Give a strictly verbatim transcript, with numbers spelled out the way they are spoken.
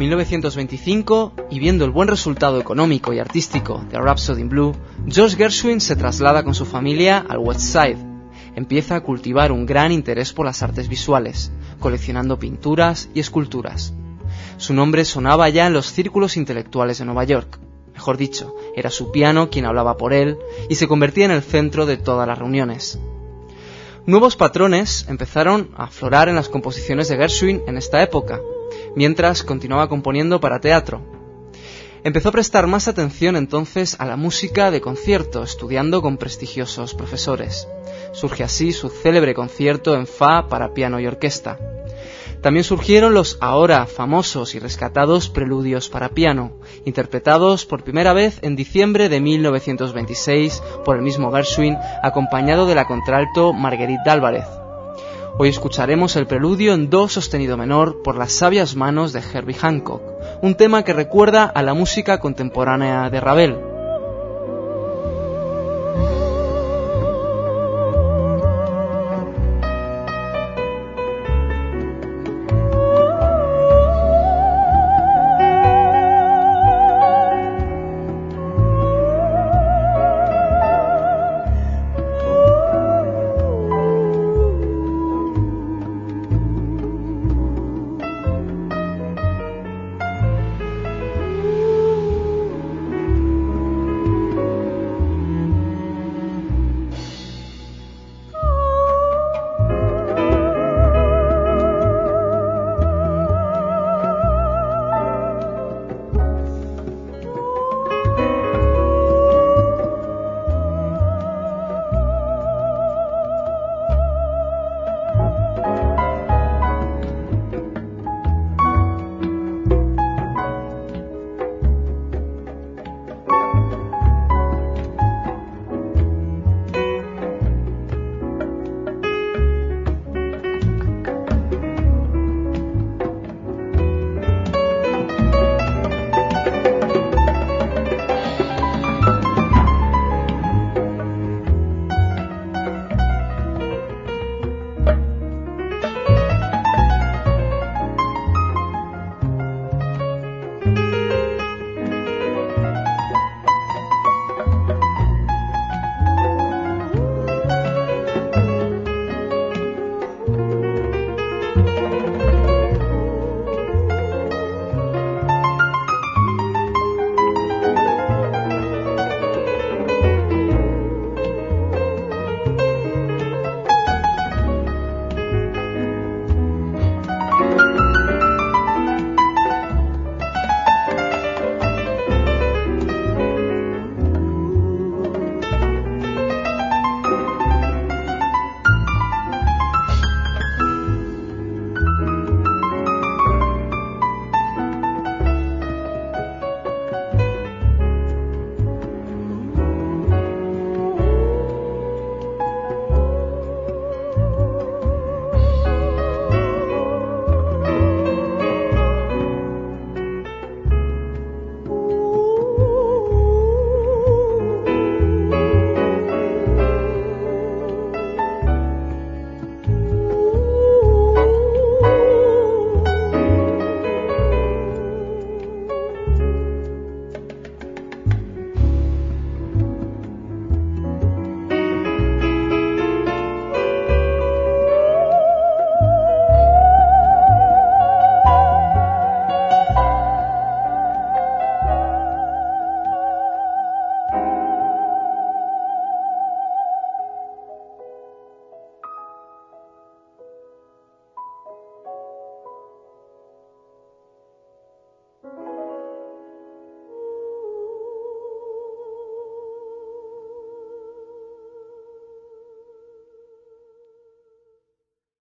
mil novecientos veinticinco, y viendo el buen resultado económico y artístico de Rhapsody in Blue, George Gershwin se traslada con su familia al West Side. Empieza a cultivar un gran interés por las artes visuales, coleccionando pinturas y esculturas. Su nombre sonaba ya en los círculos intelectuales de Nueva York. Mejor dicho, era su piano quien hablaba por él y se convertía en el centro de todas las reuniones. Nuevos patrones empezaron a aflorar en las composiciones de Gershwin en esta época, mientras continuaba componiendo para teatro. Empezó a prestar más atención entonces a la música de concierto, estudiando con prestigiosos profesores. Surge así su célebre concierto en Fa para piano y orquesta. También surgieron los ahora famosos y rescatados preludios para piano, interpretados por primera vez en diciembre de mil novecientos veintiséis por el mismo Gershwin, acompañado de la contralto Marguerite d'Alvarez. Hoy escucharemos el preludio en do sostenido menor por las sabias manos de Herbie Hancock, un tema que recuerda a la música contemporánea de Ravel.